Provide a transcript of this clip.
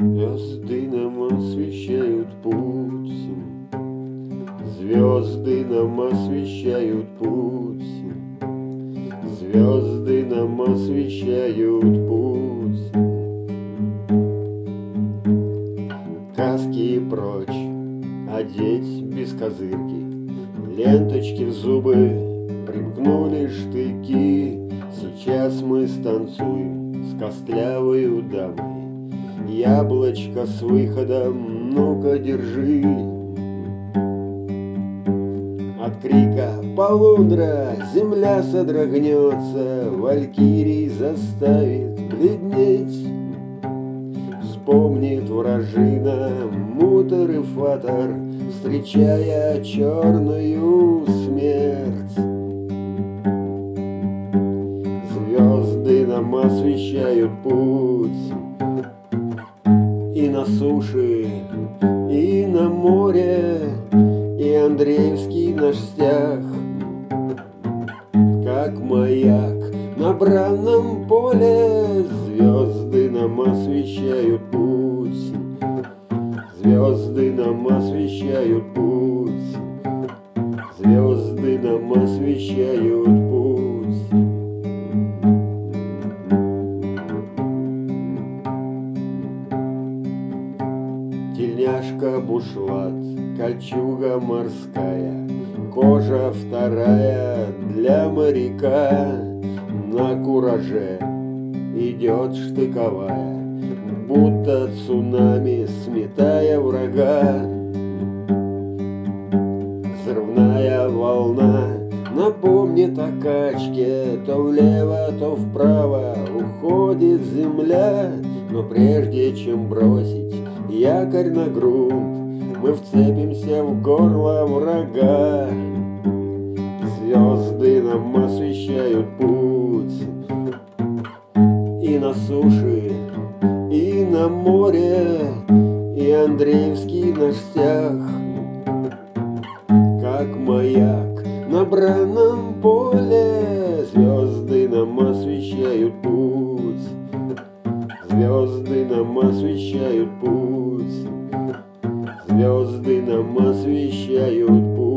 Звезды нам освещают путь, звезды нам освещают путь, звезды нам освещают путь. Каски прочь, одеть без козырки, ленточки в зубы, примкнули штыки. Сейчас мы станцуем с костлявою дамой, яблочко с выходом, ну-ка держи. От крика полундра земля содрогнется, валькирий заставит бледнеть. Вспомнит вражина мутор и фатор, встречая черную смерть. Звезды нам освещают путь и на суше, и на море, и Андреевский наш стяг, как маяк на бранном поле. Звезды нам освещают путь, звезды нам освещают путь, звезды нам освещают путь. Тельняшка бушлат, кольчуга морская, кожа вторая для моряка. На кураже идет штыковая, будто цунами сметая врага. Взрывная волна напомнит о качке, то влево, то вправо уходит земля. Но прежде чем бросить якорь на грунт, мы вцепимся в горло врага. Звезды нам освещают путь и на суше, и на море, и Андреевский наш стяг, как маяк на бранном поле. Звезды нам освещают путь, звезды нам освещают путь, звезды нам освещают путь.